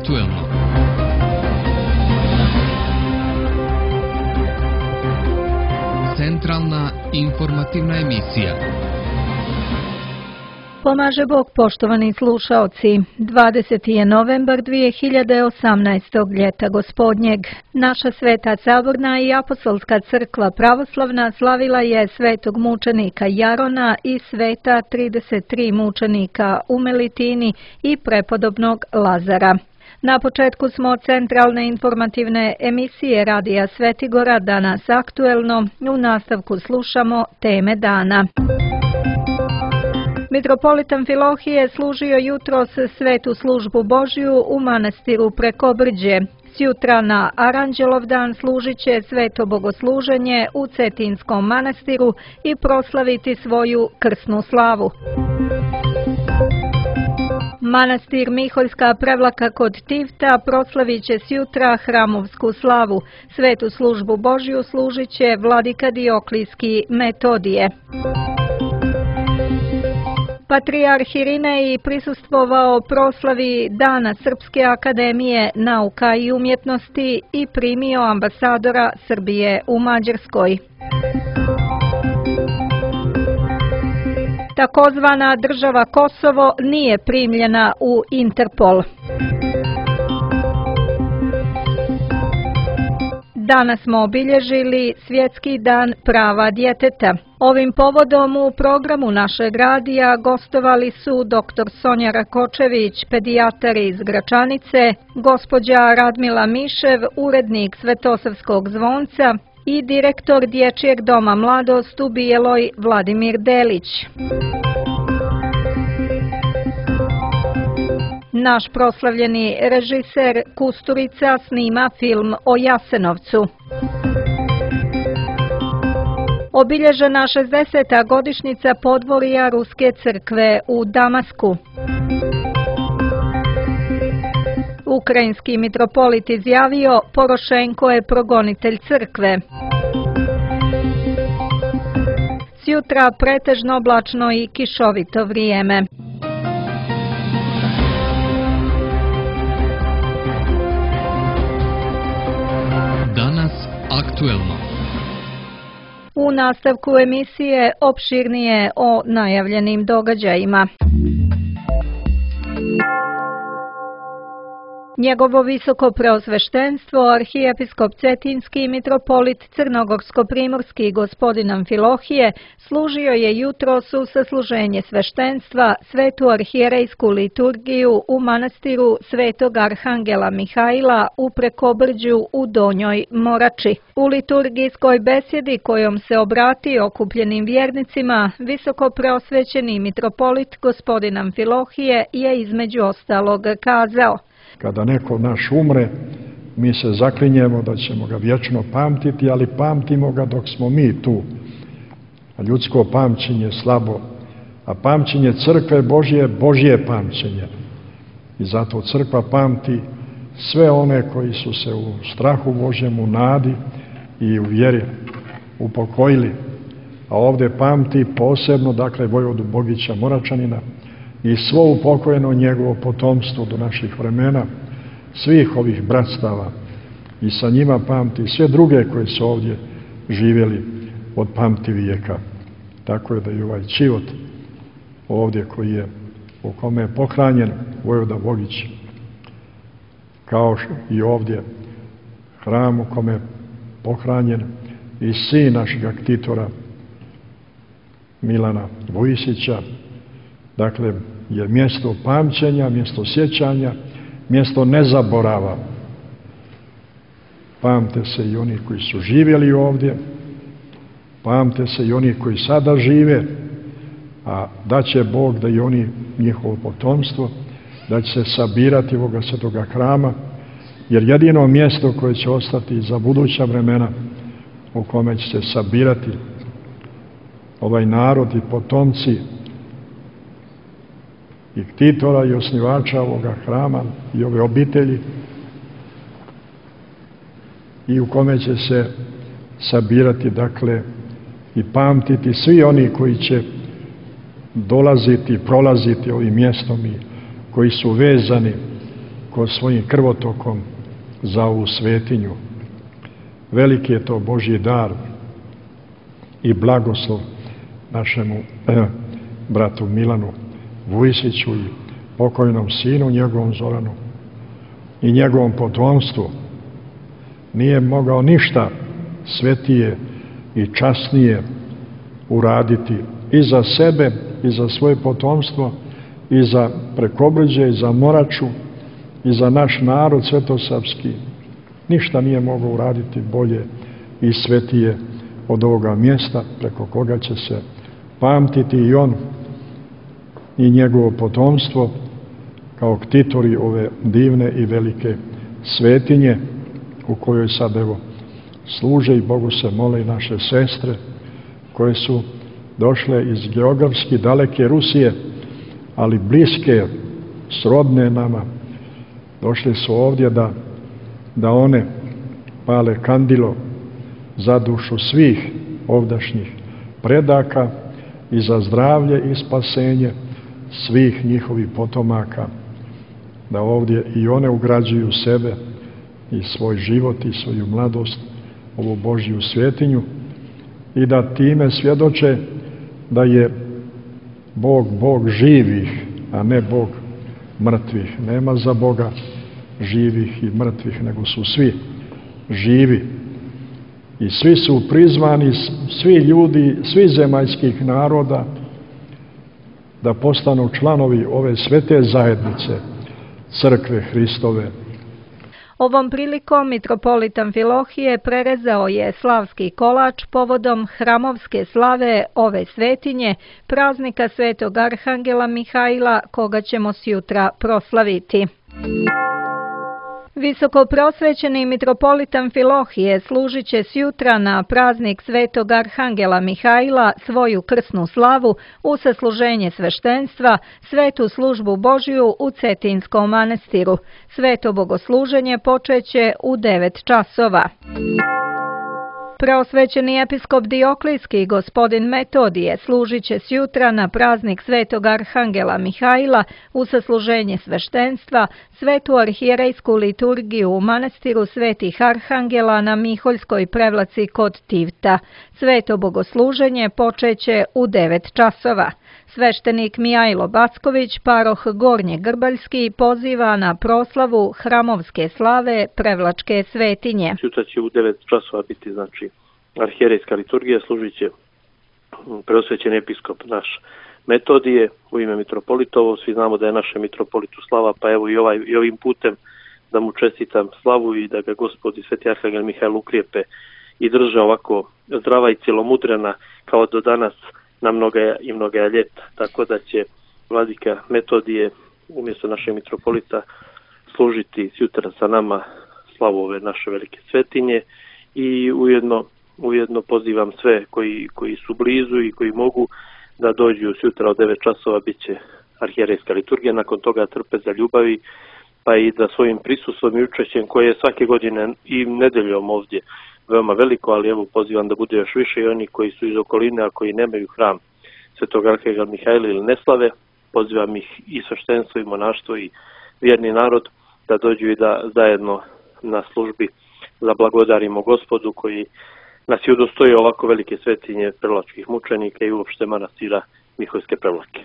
aktuelno. Centralna informativna emisija. Pomaže Bog, poštovani slušaoci. 20. je novembar 2018. ljeta gospodnjeg. Naša Sveta Saborna i Apostolska crkva pravoslavna slavila je svetog mučenika Jarona i sveta 33 mučenika u Melitini i prepodobnog Lazara. Na početku smo centralne informativne emisije Radija Svetigora, danas aktuelno. U nastavku slušamo teme dana. Mitropolit Amfilohije služio jutros svetu službu Božju u manastiru Prekobrđe. Sjutra na Aranđelovdan služit će sveto bogosluženje u Cetinskom manastiru i proslaviti svoju krsnu slavu. Manastir Miholjska Prevlaka kod Tivta proslavit će sjutra hramovsku slavu. Svetu službu Božju služit će vladika Dioklijski Metodije. Patrijarh Irinej prisustvovao proslavi Dana Srpske akademije nauka i umjetnosti i primio ambasadora Srbije u Mađarskoj. Takozvana država Kosovo nije primljena u Interpol. Danas smo obilježili Svjetski dan prava djeteta. Ovim povodom u programu našeg radija gostovali su dr. Sonja Rakočević, pedijatar iz Gračanice, gospođa Radmila Mišev, urednik Svetosavskog zvonca i direktor Dječjeg doma Mladost u Bijeloj Vladimir Delić. Naš proslavljeni režiser Kusturica snima film o Jasenovcu. Obilježena 60. godišnjica podvorija Ruske crkve u Damasku. Ukrajinski mitropolit izjavio: Porošenko je progonitelj crkve. Sjutra pretežno oblačno i kišovito vrijeme. Danas aktuelno. U nastavku emisije opširnije o najavljenim događajima. Njegovo visoko preosveštenstvo, arhijepiskop Cetinski mitropolit Crnogorsko-primorski gospodin Amfilohije služio je jutros u sasluženje sveštenstva svetu arhijerejsku liturgiju u manastiru Svetog Arhangela Mihajla u Prekobrđu u Donjoj Morači. U liturgijskoj besjedi kojom se obratio okupljenim vjernicima, visoko preosvećeni mitropolit gospodin Amfilohije je između ostalog kazao: Kada neko naš umre, mi se zaklinjemo da ćemo ga vječno pamtiti, ali pamtimo ga dok smo mi tu. A ljudsko pamćenje je slabo, a pamćenje crkve Božje je Božje pamćenje. I zato crkva pamti sve one koji su se u strahu Božjem, u nadi i u vjeri upokojili. A ovdje pamti posebno, dakle, vojvodu Bogića Moračanina i svo upokojeno njegovo potomstvo do naših vremena, svih ovih bratstava, i sa njima pamti sve druge koji su ovdje živjeli od pamti vijeka. Tako je da i ovaj čivot ovdje koji je, u kome je pohranjen vojvoda Bogić, kao i ovdje hram u kome je pohranjen i sin našeg aktitora Milana Vujisića, dakle, je mjesto pamćenja, mjesto sjećanja, mjesto nezaborava. Pamte se i oni koji su živjeli ovdje, pamte se i oni koji sada žive, a da će Bog da i oni, njihovo potomstvo, da će se sabirati ovoga svetoga hrama, jer jedino mjesto koje će ostati za buduća vremena, u kome će se sabirati ovaj narod i potomci i ktitora i osnivača ovoga hrama i ove obitelji, i u kome će se sabirati, dakle, i pamtiti svi oni koji će dolaziti, prolaziti ovim mjestom i koji su vezani tako svojim krvotokom za ovu svetinju. Veliki je to Božji dar i blagoslov našemu bratu Milanu Vujsiću i pokojnom sinu njegovom Zoranu i njegovom potomstvu. Nije mogao ništa svetije i časnije uraditi i za sebe, i za svoje potomstvo, i za Prekobrđe, i za Moraču, i za naš narod svetosavski. Ništa nije mogao uraditi bolje i svetije od ovoga mjesta preko koga će se pamtiti i on i njegovo potomstvo kao ktitori ove divne i velike svetinje u kojoj sad evo služe i Bogu se mole i naše sestre koje su došle iz geografski daleke Rusije, ali bliske, srodne nama. Došli su ovdje da one pale kandilo za dušu svih ovdašnjih predaka i za zdravlje i spasenje svih njihovih potomaka, da ovdje i one ugrađuju sebe i svoj život i svoju mladost ovu Božju svetinju i da time svjedoče da je Bog živih, a ne Bog mrtvih. Nema za Boga živih i mrtvih, nego su svi živi. I svi su prizvani, svi ljudi, svi zemaljskih naroda, da postanu članovi ove svete zajednice, crkve Hristove. Ovom prilikom mitropolit Amfilohije prerezao je slavski kolač povodom hramovske slave ove svetinje, praznika Svetog Arhangela Mihaila, koga ćemo sjutra proslaviti. Visoko prosvećeni mitropolit Amfilohije služit će sjutra na praznik Svetog Arhangela Mihaila svoju krsnu slavu u sasluženje sveštenstva, svetu službu Božju u Cetinskom manastiru. Sveto bogosluženje počeće u 9 časova. Preosvećeni episkop Dioklijski gospodin Metodije služit će sjutra na praznik Svetog Arhangela Mihaila u sasluženje sveštenstva, svetu arhijerejsku liturgiju u manastiru Svetih Arhangela na Miholjskoj prevlaci kod Tivta. Sveto bogosluženje počeće u 9 časova. Sveštenik Mijajlo Backović, paroh Gornje Grbaljski, poziva na proslavu hramovske slave Prevlačke svetinje. Sutra će u 9 časova biti arhijerejska liturgija, služit će preosvećeni episkop naš Metodije u ime mitropolitovo. Svi znamo da je naše mitropolitu slava, pa evo i ovim putem da mu čestitam slavu i da ga Gospod i Sveti Arhangel Mihail ukrijepe i drže ovako zdrava i cjelomudrena kao do danas na mnoga ljeta. Tako da će vladika Metodije umjesto našeg mitropolita služiti sutra sa nama slavu ove naše velike svetinje i ujedno pozivam sve koji su blizu i koji mogu da dođu sutra od 9 časova, bit će arhijerejska liturgija, nakon toga trpeza ljubavi, pa i da svojim prisustvom i učešćem koje je svake godine i nedeljom ovdje veoma veliko, ali evo pozivam da bude još više i oni koji su iz okoline, a koji nemaju hram Svetog Arhangela Mihaila ili ne slave, pozivam ih i sveštenstvo i monaštvo i vjerni narod da dođu i da zajedno na službi zablagodarimo Gospodu koji nas je udostojio ovako velike svetinje prevlačkih mučenika i uopšte manastira Miholjske Prevlake.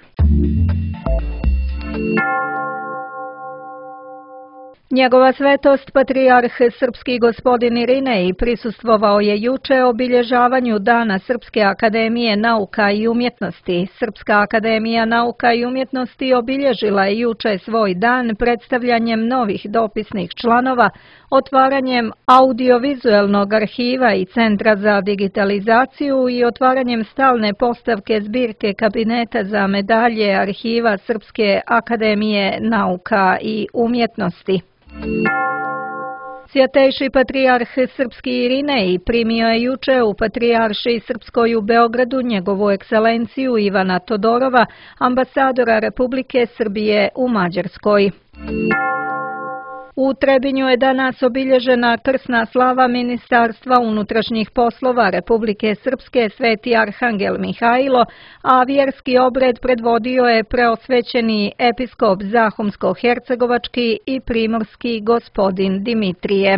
Njegova svetost, patrijarh srpski gospodin Irinej, prisustvovao je juče obilježavanju Dana Srpske akademije nauka i umjetnosti. Srpska akademija nauka i umjetnosti obilježila je juče svoj dan predstavljanjem novih dopisnih članova, otvaranjem audiovizualnog arhiva i centra za digitalizaciju i otvaranjem stalne postavke zbirke kabineta za medalje arhiva Srpske akademije nauka i umjetnosti. Svjatejši patrijarh srpski Irinej primio je juče u Patrijaršiji Srpskoj u Beogradu njegovu ekscelenciju Ivana Todorova, ambasadora Republike Srbije u Mađarskoj. U Trebinju je danas obilježena krsna slava Ministarstva unutrašnjih poslova Republike Srpske Sveti Arhangel Mihajlo, a vjerski obred predvodio je preosvećeni episkop Zahumsko-hercegovački i primorski gospodin Dimitrije.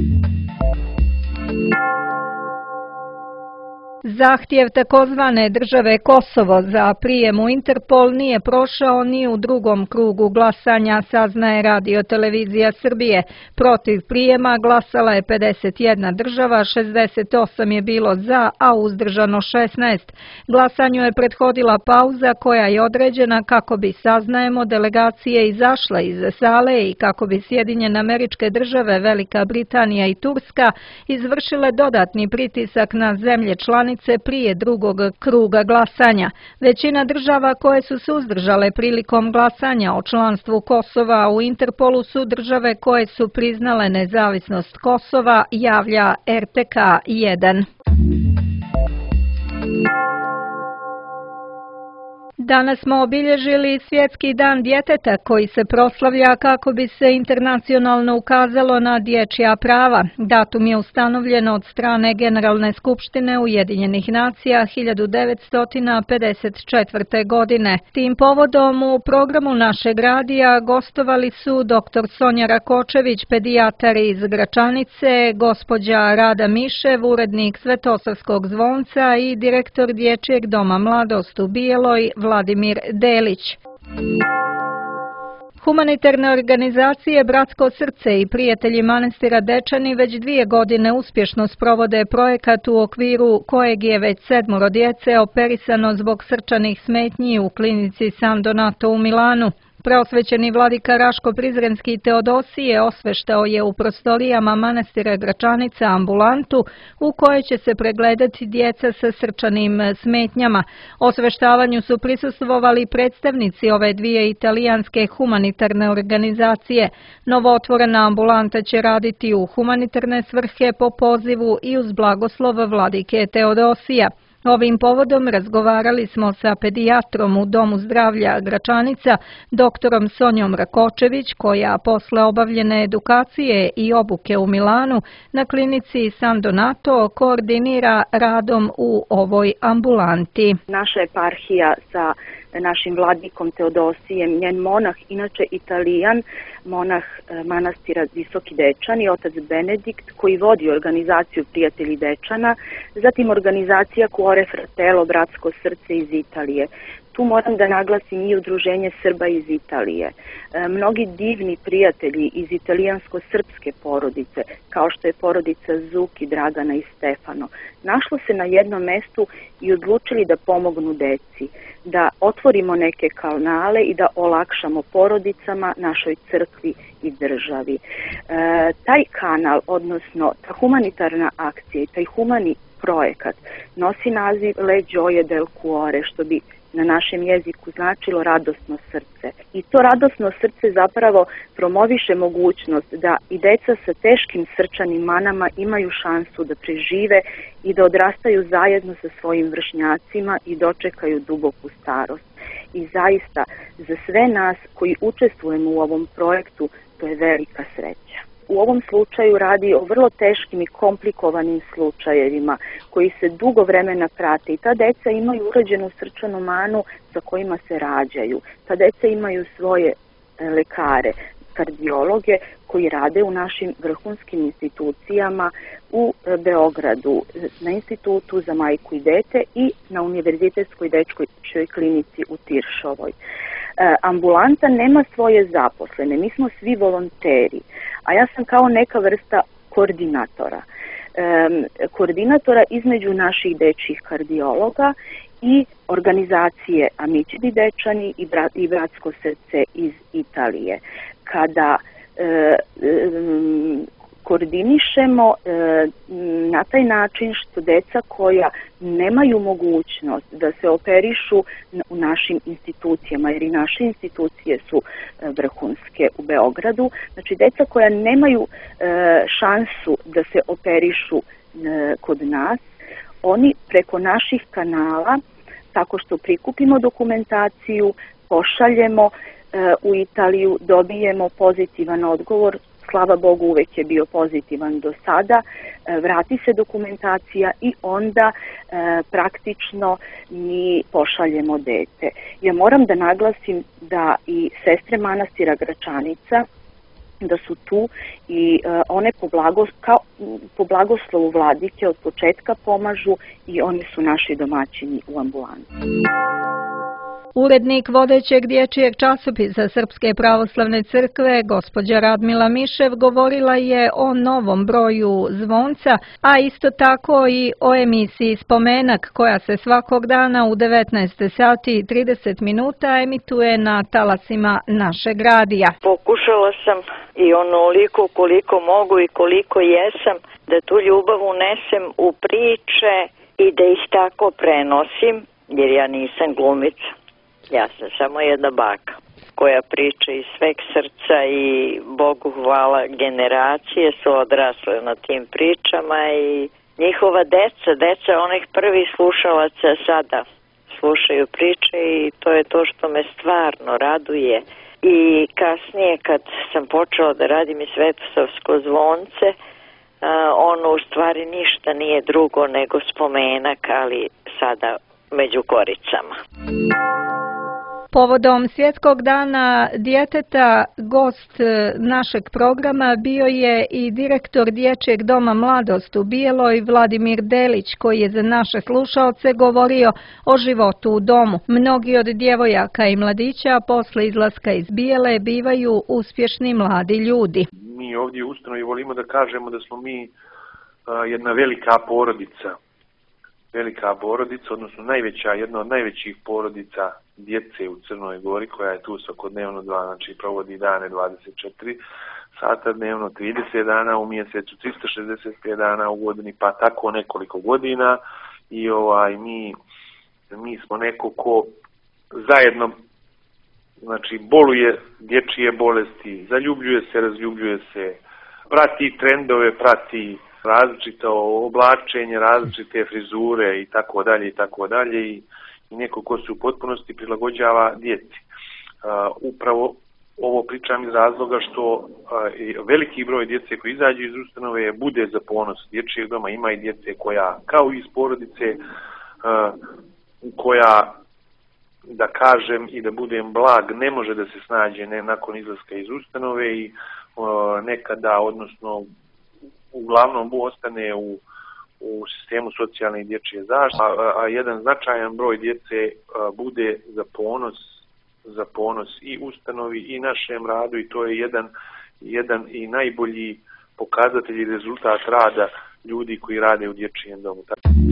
Zahtjev takozvane države Kosovo za prijem u Interpol nije prošao ni u drugom krugu glasanja, saznaje Radio-televizija Srbije. Protiv prijema glasala je 51 država, 68 je bilo za, a uzdržano 16. Glasanju je prethodila pauza koja je određena kako bi, saznajemo, delegacije izašle iz sale i kako bi Sjedinjene Američke Države, Velika Britanija i Turska izvršile dodatni pritisak na zemlje članice prije drugog kruga glasanja. Većina država koje su suzdržale prilikom glasanja o članstvu Kosova u Interpolu su države koje su priznale nezavisnost Kosova, javlja RTK 1. Danas smo obilježili Svjetski dan djeteta koji se proslavlja kako bi se internacionalno ukazalo na dječja prava. Datum je ustanovljen od strane Generalne skupštine Ujedinjenih nacija 1954. godine. Tim povodom u programu našeg radija gostovali su dr. Sonja Rakočević, pedijatar iz Gračanice, gospođa Rada Mišev, urednik Svetosavskog zvonca i direktor Dječjeg doma Mladost u Bijeloj, Vladimir Delić. Humanitarne organizacije Bratsko srce i prijatelji manastira Dečani već 2 godine uspješno sprovode projekat u okviru kojeg je već 7 djece operisano zbog srčanih smetnji u klinici San Donato u Milanu. Preosvećeni vladika Raško Prizrenski Teodosije osveštao je u prostorijama manastira Gračanica ambulantu u kojoj će se pregledati djeca sa srčanim smetnjama. Osveštavanju su prisustvovali predstavnici ove 2 italijanske humanitarne organizacije. Novootvorena ambulanta će raditi u humanitarne svrhe po pozivu i uz blagoslov vladike Teodosija. Ovim povodom razgovarali smo sa pedijatrom u Domu zdravlja Gračanica, doktorom Sonjom Rakočević, koja posle obavljene edukacije i obuke u Milanu na klinici San Donato koordinira radom u ovoj ambulanti. Naša eparhija sa našim vladikom Teodosijem, njen monah, inače Italijan, monah manastira Visoki Dečani, otac Benedikt, koji vodi organizaciju Prijatelji Dečana, zatim organizacija Cuore Fratello, Bratsko srce iz Italije. Tu moram da naglasim i Udruženje Srba iz Italije. Mnogi divni prijatelji iz italijansko-srpske porodice, kao što je porodica Zuki, Dragana i Stefano, našlo se na jednom mestu i odlučili da pomognu deci, da otvorimo neke kanale i da olakšamo porodicama, našoj crkvi i državi. Taj kanal, odnosno ta humanitarna akcija i taj humani projekat nosi naziv Le Gioie del Cuore, što bi na našem jeziku značilo radosno srce. I to radosno srce zapravo promoviše mogućnost da i deca sa teškim srčanim manama imaju šansu da prežive i da odrastaju zajedno sa svojim vršnjacima i dočekaju duboku starost. I zaista, za sve nas koji učestvujemo u ovom projektu, to je velika sreća. U ovom slučaju radi o vrlo teškim i komplikovanim slučajevima koji se dugo vremena prate i ta deca imaju uređenu srčanu manu sa kojima se rađaju. Ta deca imaju svoje lekare, kardiologe koji rade u našim vrhunskim institucijama u Beogradu, na Institutu za majku i dete i na Univerzitetskoj dečjoj klinici u Tiršovoj. Ambulanta nema svoje zaposlene, mi smo svi volonteri, a ja sam kao neka vrsta koordinatora između naših dečjih kardiologa i organizacije Amici di Dečani i Bratsko srce iz Italije. Kada koordinišemo na taj način što deca koja nemaju mogućnost da se operišu u našim institucijama, jer i naše institucije su vrhunske u Beogradu, znači deca koja nemaju šansu da se operišu kod nas, oni preko naših kanala, tako što prikupimo dokumentaciju, pošaljemo u Italiju, dobijemo pozitivan odgovor, slava Bogu uvek je bio pozitivan do sada, vrati se dokumentacija i onda praktično mi pošaljemo dete. Ja moram da naglasim da i sestre manastira Gračanica da su tu i one po blagoslovu vladike od početka pomažu i oni su naši domaćini u ambulanti. Urednik vodećeg dječjeg časopisa Srpske pravoslavne crkve, gospođa Radmila Mišev, govorila je o novom broju Zvonca, a isto tako i o emisiji Spomenak, koja se svakog dana u 19 sati i 30 minuta emituje na talasima našeg radija. Pokušala sam i onoliko koliko mogu i koliko jesam da tu ljubav unesem u priče i da ih tako prenosim, jer ja nisam glumica. Ja sam samo jedna baka koja priča iz sveg srca i Bogu hvala generacije su odrasle na tim pričama i njihova deca onih prvih slušalaca sada slušaju priče i to je to što me stvarno raduje. I kasnije kad sam počela da radim i Svetosavsko zvonce, ono u stvari ništa nije drugo nego spomenak, ali sada među koricama. Povodom Svjetskog dana djeteta gost našeg programa bio je i direktor Dječjeg doma Mladost u Bijeloj, Vladimir Delić, koji je za naše slušaoce govorio o životu u domu. Mnogi od djevojaka i mladića posle izlaska iz Bijele bivaju uspješni mladi ljudi. Mi ovdje u ustanovi volimo da kažemo da smo mi jedna velika porodica, odnosno jedna od najvećih porodica djece u Crnoj Gori, koja je tu svakodnevno, znači provodi dane 24 sata dnevno, 30 dana u mjesecu, 365 dana u godini, pa tako nekoliko godina i mi smo neko ko zajedno, znači boluje dječje bolesti, zaljubljuje se, razljubljuje se, prati trendove, prati različito oblačenje, različite frizure i tako dalje i neko ko se u potpunosti prilagođava djeci. Upravo ovo pričam iz razloga što veliki broj djece koji izađu iz ustanove bude za ponos dječjeg doma. Ima i djece koja, kao iz porodice, koja, da kažem i da budem blag, ne može da se snađe nakon izlaska iz ustanove i nekada, odnosno uglavnom ostane u sistemu socijalne i dječje zaštite, a jedan značajan broj djece bude za ponos i ustanovi i našem radu i to je jedan i najbolji pokazatelj i rezultat rada ljudi koji rade u dječjem domu.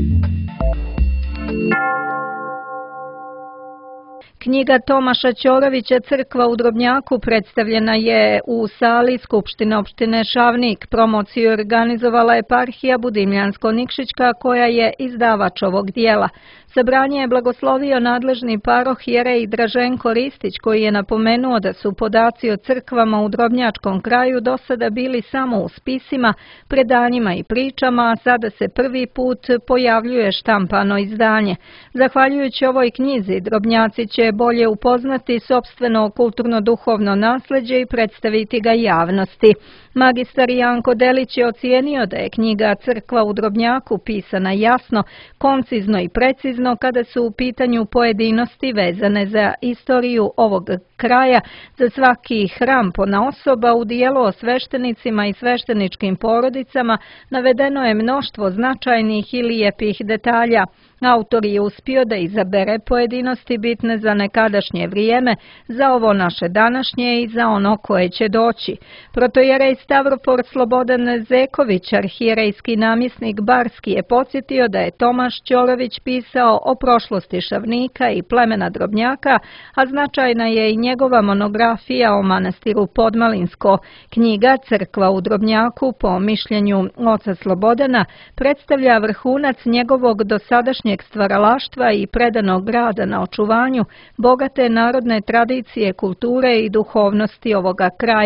Knjiga Tomaša Ćorovića Crkva u Drobnjaku predstavljena je u sali Skupštine opštine Šavnik. Promociju organizovala eparhija Budimljansko-Nikšićka koja je izdavač ovog dijela. Sabranje je blagoslovio nadležni paroh jerej Draženko Ristić, koji je napomenuo da su podaci o crkvama u Drobnjačkom kraju do sada bili samo u spisima, predanjima i pričama, a sada se prvi put pojavljuje štampano izdanje. Zahvaljujući ovoj knjizi, Drobnjaci će bolje upoznati sopstveno kulturno-duhovno nasljeđe i predstaviti ga javnosti. Magistar Janko Delić je ocijenio da je knjiga Crkva u Drobnjaku pisana jasno, koncizno i precizno kada su u pitanju pojedinosti vezane za istoriju ovog kraja. Za svaki hram ponaosoba u dijelu o sveštenicima i svešteničkim porodicama navedeno je mnoštvo značajnih i lijepih detalja. Autor je uspio da izabere pojedinosti bitne za nekadašnje vrijeme, za ovo naše današnje i za ono koje će doći. Protojerej Stavropor Slobodan Zeković, arhijerejski namjesnik Barski, je podsjetio da je Tomaš Ćorović pisao o prošlosti Šavnika i plemena Drobnjaka, a značajna je i njegova monografija o manastiru Podmalinsko. Knjiga Crkva u Drobnjaku, po mišljenju oca Slobodana, predstavlja vrhunac njegovog dosadašnjeg stvaralaštva i predanog rada na očuvanju bogate narodne tradicije, kulture i duhovnosti ovoga kraja.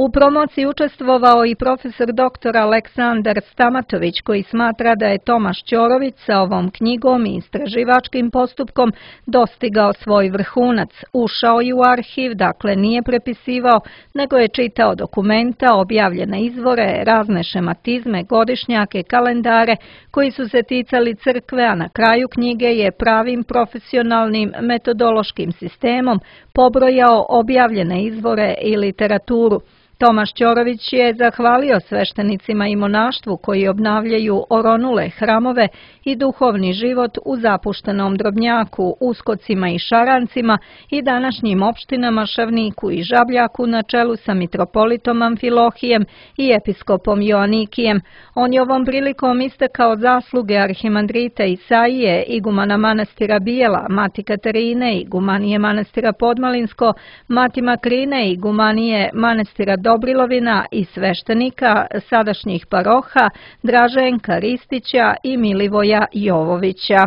U promociji učestvovao i profesor dr. Aleksandar Stamatović, koji smatra da je Tomaš Ćorović sa ovom knjigom i istraživačkim postupkom dostigao svoj vrhunac. Ušao je u arhiv, dakle nije prepisivao, nego je čitao dokumenta, objavljene izvore, razne šematizme, godišnjake, kalendare koji su se ticali crkve, a na kraju knjige je pravim profesionalnim metodološkim sistemom pobrojao objavljene izvore i literaturu. Tomaš Ćorović je zahvalio sveštenicima i monaštvu koji obnavljaju oronule hramove i duhovni život u zapuštenom Drobnjaku, Uskocima i Šarancima i današnjim opštinama Šavniku i Žabljaku na čelu sa mitropolitom Amfilohijem i episkopom Joanikijem. On je ovom prilikom istakao zasluge arhimandrita Isaije, igumana manastira Bijela, mati Katarine, igumanije manastira Podmalinsko, mati Makrine, igumanije manastira Dobrilovina i sveštenika sadašnjih paroha Draženka Ristića i Milivoja Jovovića.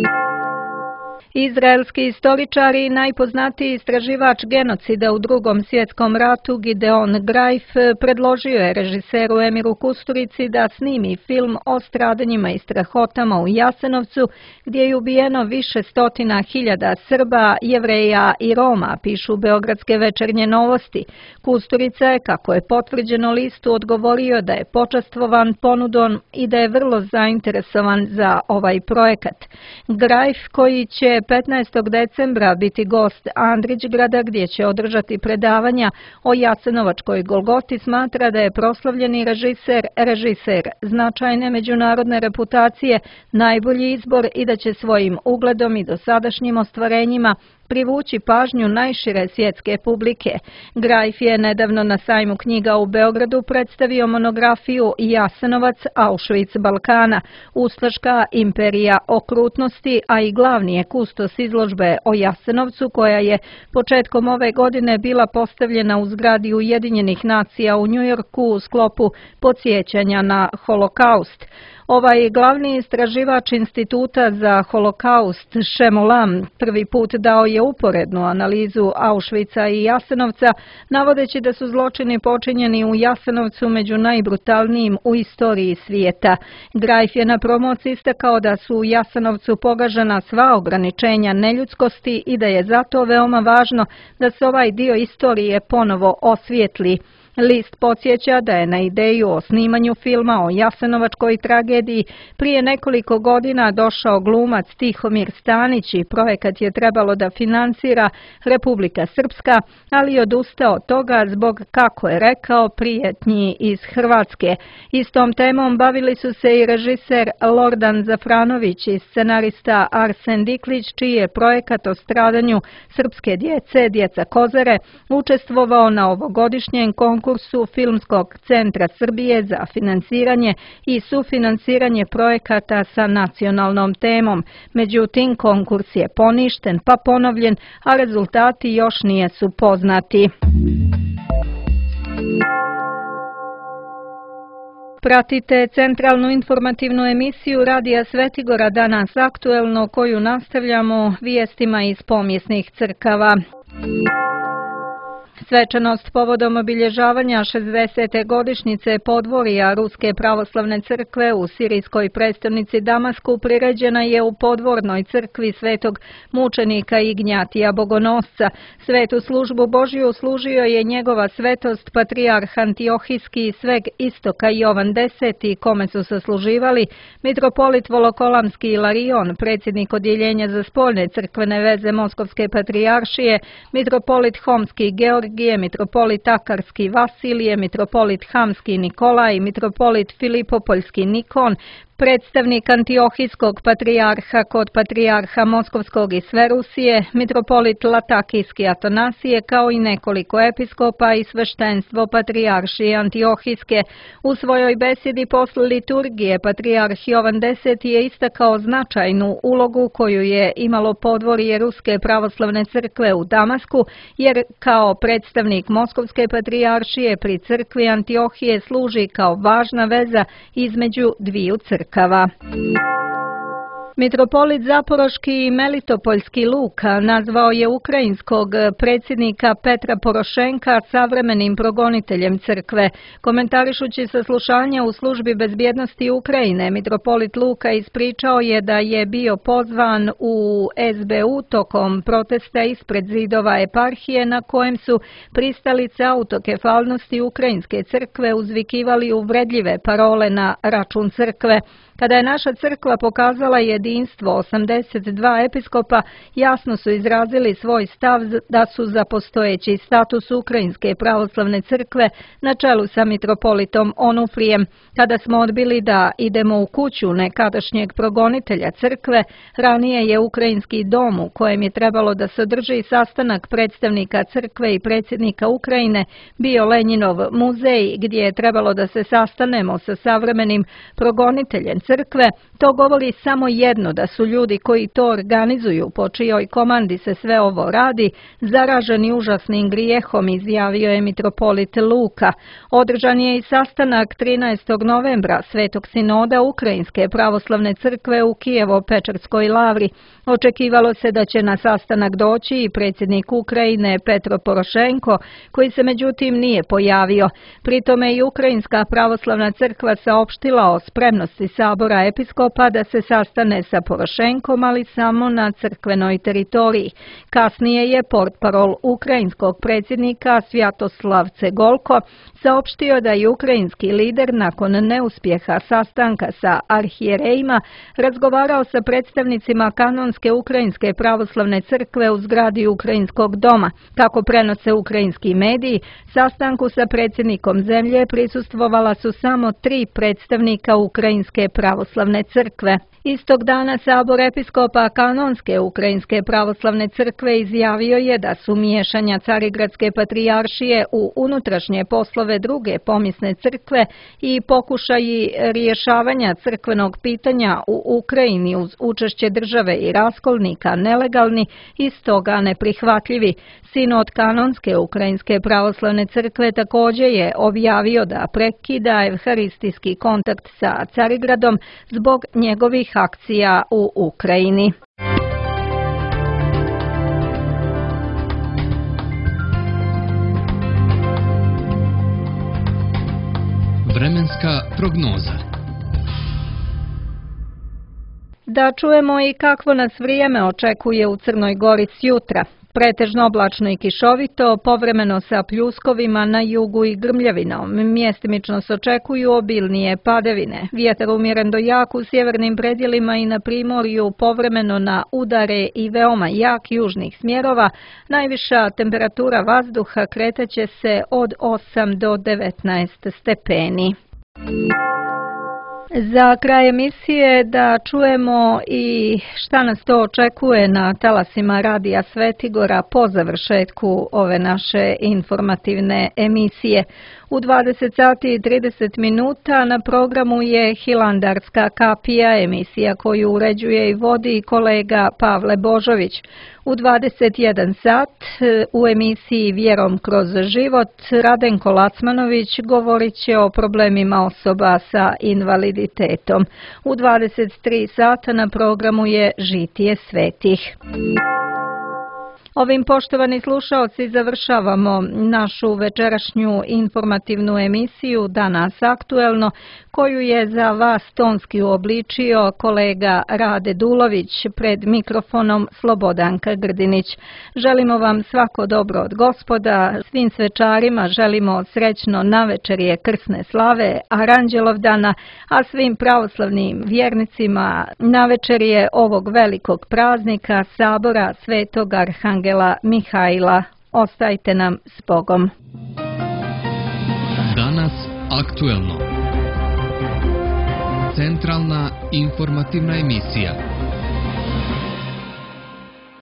Izraelski istoričar i najpoznatiji istraživač genocida u Drugom svjetskom ratu Gideon Greif predložio je režiseru Emiru Kusturici da snimi film o stradanjima i strahotama u Jasenovcu, gdje je ubijeno više stotina hiljada Srba, Jevreja i Roma, pišu beogradske Večernje novosti. Kusturica je, kako je potvrđeno listu, odgovorio da je počastvovan ponudom i da je vrlo zainteresovan za ovaj projekat. Greif, koji će 15. decembra biti gost Andrićgrada, gdje će održati predavanja o Jasenovačkoj Golgoti, smatra da je proslavljeni režiser značajne međunarodne reputacije najbolji izbor i da će svojim ugledom i dosadašnjim ostvarenjima privući pažnju najšire svjetske publike. Greif je nedavno na sajmu knjiga u Beogradu predstavio monografiju Jasenovac, Auschwitz Balkana, ustaška imperija okrutnosti, a i glavni je kustos izložbe o Jasenovcu, koja je početkom ove godine bila postavljena u zgradi Ujedinjenih nacija u Njujorku u sklopu podsjećanja na Holokaust. Ovaj glavni istraživač Instituta za Holokaust Šemolam prvi put dao je uporednu analizu Auschwitza i Jasenovca, navodeći da su zločini počinjeni u Jasenovcu među najbrutalnijim u istoriji svijeta. Greif je na promociji istakao da su u Jasenovcu pogažena sva ograničenja neljudskosti i da je zato veoma važno da se ovaj dio istorije ponovo osvijetli. List podsjeća da je na ideju o snimanju filma o Jasenovačkoj tragediji prije nekoliko godina došao glumac Tihomir Stanić i projekat je trebalo da finansira Republika Srpska, ali je odustao od toga zbog, kako je rekao, prijetnji iz Hrvatske. Istom temom bavili su se i režiser Lordan Zafranović i scenarista Arsen Diklić, čiji je projekat o stradanju srpske djece, Djeca Kozare, učestvovao na ovogodišnjem konkursu Filmskog centra Srbije za finansiranje i sufinansiranje projekata sa nacionalnom temom. Međutim, konkurs je poništen pa ponovljen, a rezultati još nisu poznati. Pratite centralnu informativnu emisiju Radija Svetigora Danas aktuelno, koju nastavljamo vijestima iz pomjesnih crkava. Svečanost povodom obilježavanja 60. godišnjice podvorija Ruske pravoslavne crkve u sirijskoj prestonici Damasku priređena je u podvornoj crkvi svetog mučenika Ignjatija Bogonosca. Svetu službu Božju služio je njegova svetost patrijarh Antiohijski i sveg istoka Jovan X, kome su sasluživali mitropolit Volokolamski Ilarion, predsjednik odjeljenja za spoljne crkvene veze Moskovske patrijaršije, mitropolit Homski Georgije, mitropolit Akarski Vasilije, mitropolit Hamski Nikolaj, mitropolit Filipopoljski Nikon, predstavnik Antiohijskog patrijarha kod patrijarha Moskovskog i sve Rusije, mitropolit Latakijski Atanasije, kao i nekoliko episkopa i sveštenstvo patrijaršije Antiohijske. U svojoj besedi posle liturgije patrijarh Jovan X je istakao značajnu ulogu koju je imalo podvorje Ruske pravoslavne crkve u Damasku, jer kao predstavnik Moskovske patrijaršije pri crkvi Antiohije služi kao važna veza između dviju crkava. Mitropolit Zaporoški i Melitopoljski Luka nazvao je ukrajinskog predsjednika Petra Porošenka savremenim progoniteljem crkve. Komentarišući saslušanja u službi bezbjednosti Ukrajine, mitropolit Luka ispričao je da je bio pozvan u SBU tokom protesta ispred zidova eparhije na kojem su pristalice autokefalnosti Ukrajinske crkve uzvikivali uvredljive parole na račun crkve. Kada je naša crkva pokazala jedinstvo 82 episkopa, jasno su izrazili svoj stav da su za postojeći status Ukrajinske pravoslavne crkve na čelu sa mitropolitom Onufrijem. Kada smo odbili da idemo u kuću nekadašnjeg progonitelja crkve, ranije je Ukrajinski dom u kojem je trebalo da se održi sastanak predstavnika crkve i predsjednika Ukrajine bio Lenjinov muzej gdje je trebalo da se sastanemo sa savremenim progoniteljem crkve, to govori samo jedno, da su ljudi koji to organizuju, po čijoj komandi se sve ovo radi, zaraženi užasnim grijehom, izjavio je mitropolit Luka. Održan je i sastanak 13. novembra Svetog sinoda Ukrajinske pravoslavne crkve u Kijevo-Pečerskoj lavri. Očekivalo se da će na sastanak doći i predsjednik Ukrajine Petro Porošenko, koji se međutim nije pojavio. Pritome i Ukrajinska pravoslavna crkva saopštila o spremnosti sabora episkopa da se sastane sa Porošenkom, ali samo na crkvenoj teritoriji. Kasnije je portparol ukrajinskog predsjednika Svjatoslav Cegolko saopštio da je ukrajinski lider nakon neuspjeha sastanka sa arhijerejima razgovarao sa predstavnicima kanonske Ukrajinske pravoslavne crkve u zgradi Ukrajinskog doma. Kako prenose ukrajinski mediji, sastanku sa predsjednikom zemlje prisustvovala su samo 3 predstavnika Ukrajinske pravoslavne crkve. Istog dana sabor episkopa kanonske Ukrajinske pravoslavne crkve izjavio je da su miješanja Carigradske patrijaršije u unutrašnje poslove druge pomisne crkve i pokušaji rješavanja crkvenog pitanja u Ukrajini uz učešće države i raskolnika nelegalni i stoga neprihvatljivi. Sinod kanonske Ukrajinske pravoslavne crkve također je objavio da prekida evharistijski kontakt sa Carigradom zbog njegovih akcija u Ukrajini. Vremenska prognoza. Da čujemo i kakvo nas vrijeme očekuje u Crnoj Gori s jutra. Pretežno oblačno i kišovito, povremeno sa pljuskovima na jugu i grmljavinom. Mjestimično se očekuju obilnije padavine. Vjetar umjeren do jak u sjevernim predjelima i na primorju, povremeno na udare i veoma jak južnih smjerova. Najviša temperatura vazduha kretaće se od 8 do 19 stepeni. Za kraj emisije da čujemo i šta nas to očekuje na talasima Radija Svetigora po završetku ove naše informativne emisije. U 20 sati i 30 minuta na programu je Hilandarska kapija, emisija koju uređuje i vodi kolega Pavle Božović. U 21 sat u emisiji Vjerom kroz život Radenko Lacmanović govorit će o problemima osoba sa invaliditetom. U 23 sata na programu je Žitije svetih. Ovim, poštovani slušaoci, završavamo našu večerašnju informativnu emisiju Danas aktuelno, koju je za vas tonski uobličio kolega Rade Dulović, pred mikrofonom Slobodanka Grdinić. Želimo vam svako dobro od Gospoda, svim svečarima želimo srećno navečerje krsne slave Aranđelovdana, a svim pravoslavnim vjernicima navečerje ovog velikog praznika sabora Svetog Arhangela Mihajla. Ostajte nam s Bogom. Danas aktuelno. Centralna informativna emisija.